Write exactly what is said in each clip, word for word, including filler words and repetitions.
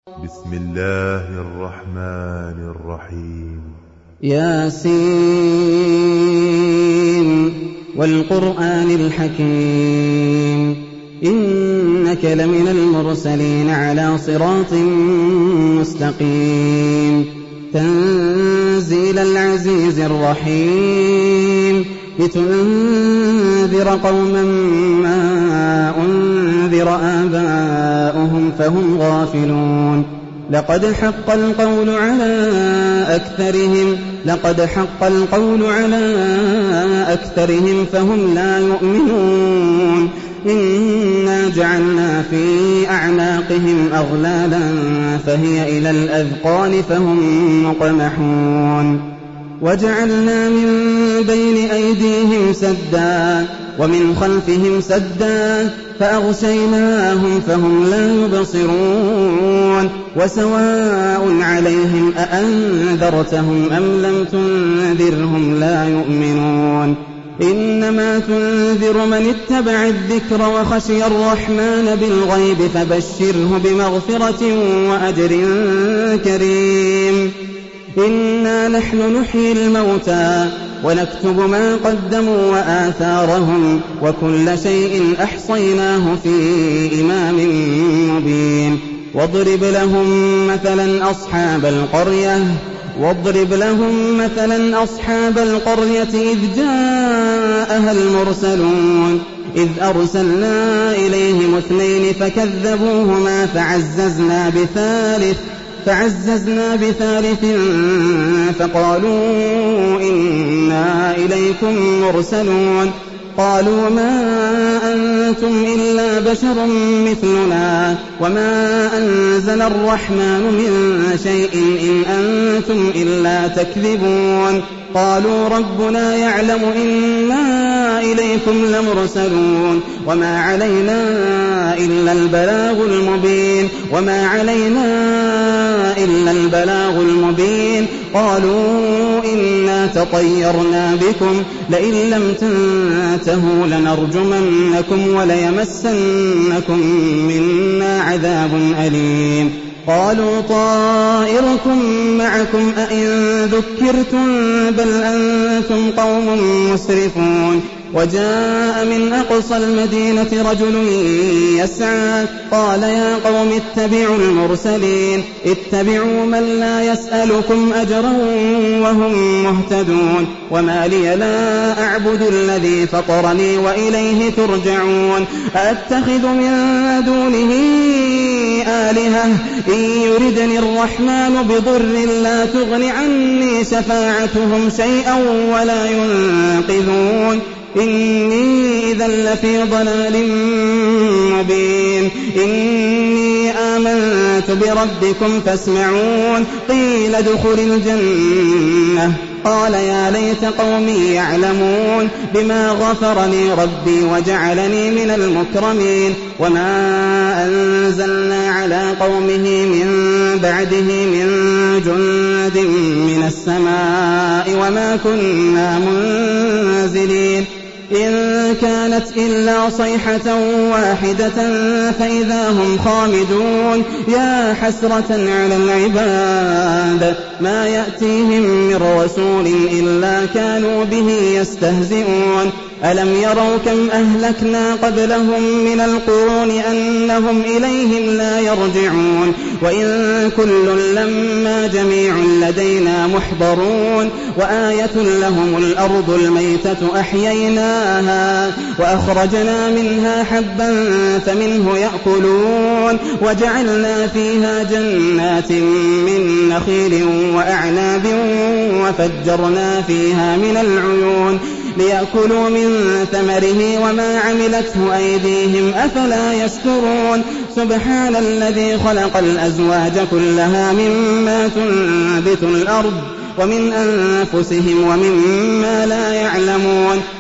بسم الله الرحمن الرحيم. ياسين والقرآن الحكيم إنك لمن المرسلين على صراط مستقيم تنزيل العزيز الرحيم لتنذر قوما ما أنذر آباؤهم فهم غافلون لقد حق القول على أكثرهم لقد حق القول على أكثرهم فهم لا يؤمنون إنا جعلنا في أعناقهم أغلالا فهي إلى الأذقان فهم مقمحون وجعلنا من بين أيديهم سدا ومن خلفهم سدا فأغشيناهم فهم لا يبصرون وسواء عليهم أأنذرتهم أم لم تنذرهم لا يؤمنون إنما تنذر من اتبع الذكر وخشي الرحمن بالغيب فبشره بمغفرة وأجر كريم إنا نحن نحيي الموتى ونكتب ما قدموا وآثارهم وكل شيء أحصيناه في إمام مبين واضرب لهم مثلا أصحاب القرية واضرب لهم مثلا أصحاب القرية إذ جاءها المرسلون إذ أرسلنا إليهم اثنين فكذبوهما فعززنا بثالث فعززنا بثالث فقالوا إنا إليكم مرسلون قالوا ما أنتم إلا بشر مثلنا وما أنزل الرحمن من شيء إن أنتم إلا تكذبون قالوا ربنا يعلم إنا إليكم لمرسلون وما علينا إلا البلاغ المبين وما علينا إلا البلاغ المبين قالوا إنا تطيرنا بكم لئن لم تنتهوا لنرجمنكم وليمسنكم منا عذاب أليم قالوا طائركم معكم أئن ذكرتم بل أنتم قوم مسرفون وجاء من أقصى المدينة رجل يسعى قال يا قوم اتبعوا المرسلين اتبعوا من لا يسألكم أجرا وهم مهتدون وما لي لا أعبد الذي فطرني وإليه ترجعون أتخذ من دونه آلهة إن يردني الرحمن بضر لا تغن عني شفاعتهم شيئا ولا ينقذون إني إذا لفي ضلال مبين إني آمنت بربكم فاسمعون قيل ادخل الجنة قال يا ليت قومي يعلمون بما غفرني ربي وجعلني من المكرمين وما أنزلنا على قومه من بعده من جند من السماء وما كنا منزلين إن كانت إلا صيحة واحدة فإذا هم خامدون يا حسرة على العباد ما يأتيهم من رسول إلا كانوا به يستهزئون ألم يروا كم أهلكنا قبلهم من القرون أنهم إليهم لا يرجعون وإن كل لما جميع لدينا محضرون وآية لهم الأرض الميتة أحييناها وأخرجنا منها حبا فمنه يأكلون وجعلنا فيها جنات من نخيل وأعناب وفجرنا فيها من العيون ليأكلوا من ثمره وما عملته أيديهم أفلا يشكرون سبحان الذي خلق الأزواج كلها مما تنبت الأرض ومن أنفسهم ومما لا يعلمون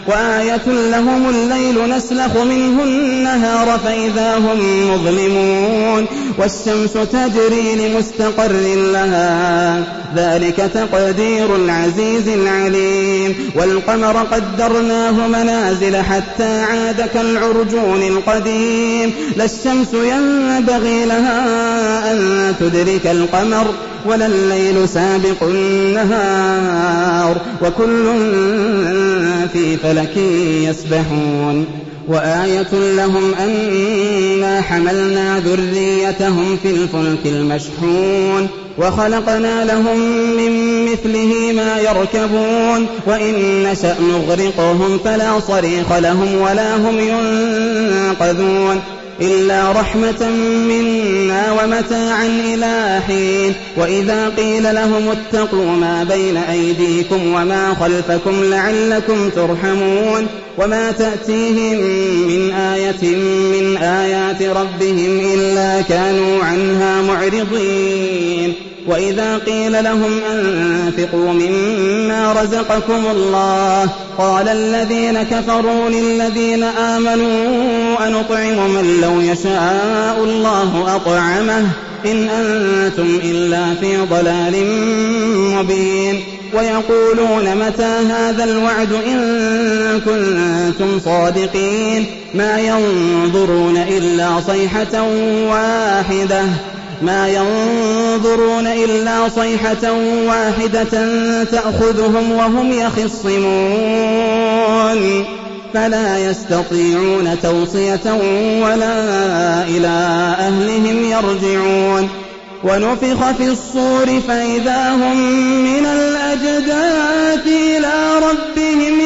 وآية لهم الليل نسلخ منه النهار فإذا هم مظلمون والشمس تجري لمستقر لها ذلك تقدير العزيز العليم والقمر قدرناه منازل حتى عاد كالعرجون القديم لا الشمس ينبغي لها أن تدرك القمر ولا الليل سابق النهار وكل في فلك يسبحون وآية لهم أنا حملنا ذريتهم في الفلك المشحون وخلقنا لهم من مثله ما يركبون وإن نشأ نغرقهم فلا صريخ لهم ولا هم ينقذون إلا رحمة منا ومتاعا إلى حين وإذا قيل لهم اتقوا ما بين أيديكم وما خلفكم لعلكم ترحمون وما تأتيهم من آية من آيات ربهم إلا كانوا عنها معرضين وإذا قيل لهم أنفقوا مما رزقكم الله قال الذين كفروا للذين آمنوا أنطعم من لو يشاء الله أطعمه إن أنتم إلا في ضلال مبين ويقولون متى هذا الوعد إن كنتم صادقين ما ينظرون إلا صيحة واحدة ما ينظرون إلا صيحة واحدة تأخذهم وهم يخصمون فلا يستطيعون توصية ولا إلى أهلهم يرجعون ونفخ في الصور فإذا هم من الأجداث إلى ربهم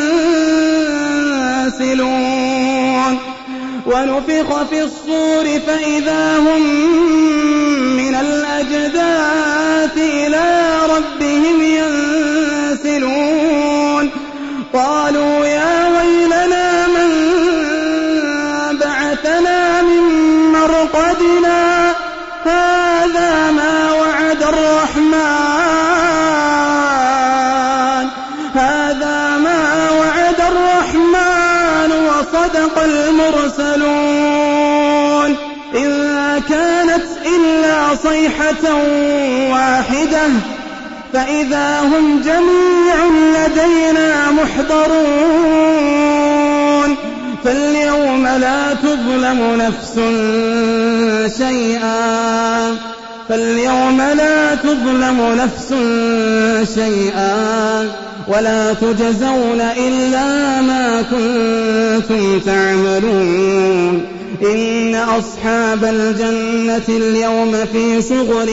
ينسلون ونفخ في الصور فإذا هم من الأجداث إلى ربهم ينسلون قالوا يا ويلنا من بعثنا من مرقدنا هذا ما وعد الرحمن هذا ما وعد الرحمن وصدق المرسلون إن كانت إلا صيحة واحدة فإذا هم جميع لدينا محضرون فاليوم لا تظلم نفس شيئا فاليوم لا تظلم نفس شيئا ولا تجزون إلا ما كنتم تعملون إن أصحاب الجنة اليوم في شغل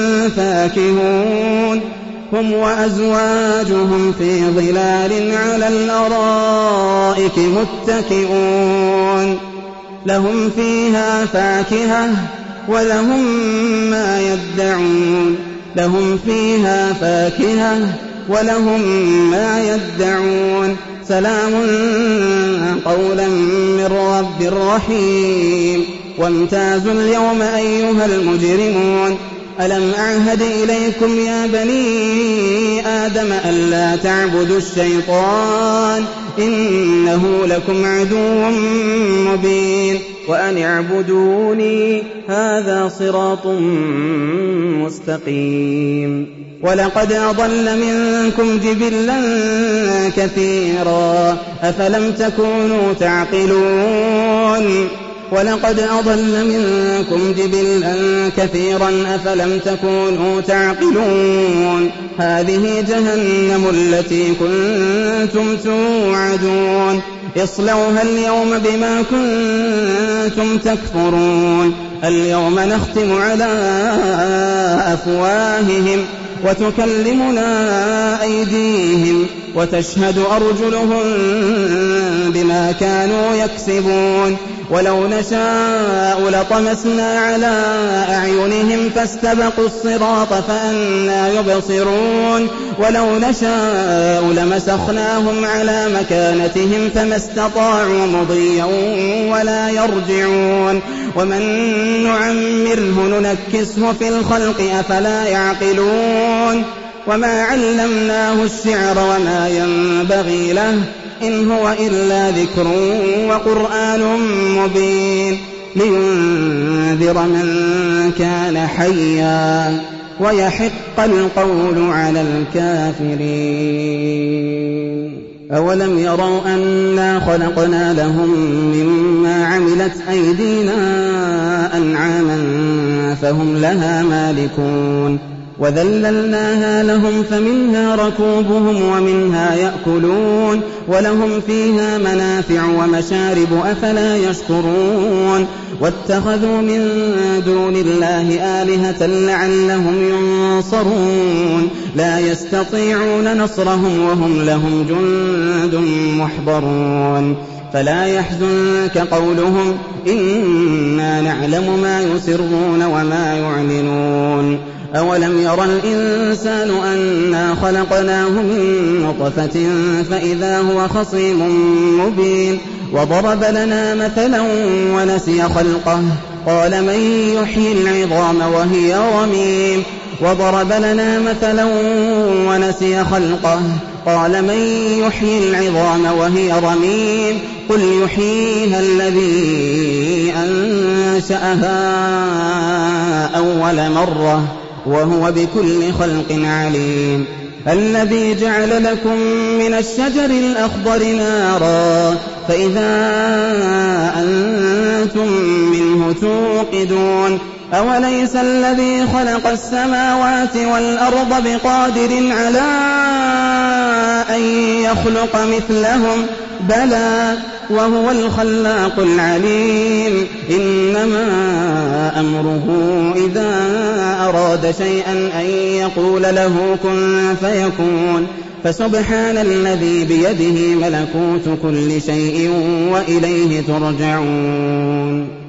فاكهون هم وأزواجهم في ظلال على الأرائك متكئون لهم فيها فاكهة ولهم ما يدعون لهم فيها فاكهة ولهم ما يدعون سلام قولا من رب رحيم وامتازوا اليوم أيها المجرمون ألم أعهد إليكم يا بني آدم ألا تعبدوا الشيطان إنه لكم عدو مبين وأن اعبدوني هذا صراط مستقيم ولقد أضل منكم جبلا كثيرا أفلم تكونوا تعقلون ولقد أضل منكم جبلا كثيرا أفلم تكونوا تعقلون هذه جهنم التي كنتم توعدون اصلوها اليوم بما كنتم تكفرون اليوم نختم على أفواههم وتكلمنا أيديهم وتشهد أرجلهم بما كانوا يكسبون ولو نشاء لطمسنا على أعينهم فاستبقوا الصراط فأنى يبصرون ولو نشاء لمسخناهم على مكانتهم فما استطاعوا مضيا ولا يرجعون ومن نعمره ننكسه في الخلق أفلا يعقلون وما علمناه الشعر وما ينبغي له إن هو إلا ذكر وقرآن مبين لينذر من كان حيا ويحق القول على الكافرين. أولم يروا أنا خلقنا لهم مما عملت أيدينا أنعاما فهم لها مالكون وذللناها لهم فمنها ركوبهم ومنها يأكلون ولهم فيها منافع ومشارب أفلا يشكرون واتخذوا من دون الله آلهة لعلهم ينصرون لا يستطيعون نصرهم وهم لهم جند محضرون فلا يحزنك قولهم إنا نعلم ما يسرون وما يعلنون أولم يرى الإنسان أنا خلقناه من نطفة فإذا هو خصيم مبين وضرب لنا مثلا ونسي خلقه قال من يحيي العظام وهي رميم وضرب لنا مثلا ونسي خلقه قال من يحيي العظام وهي رميم قل يحييها الذي أنشأها أول مرة وهو بكل خلق عليم الذي جعل لكم من الشجر الأخضر نارا فإذا أنتم منه توقدون أوليس الذي خلق السماوات والأرض بقادر على أن يخلق مثلهم بلى وهو الخلاق العليم إنما أمره إذا أراد شيئا أن يقول له كن فيكون فسبحان الذي بيده ملكوت كل شيء وإليه ترجعون.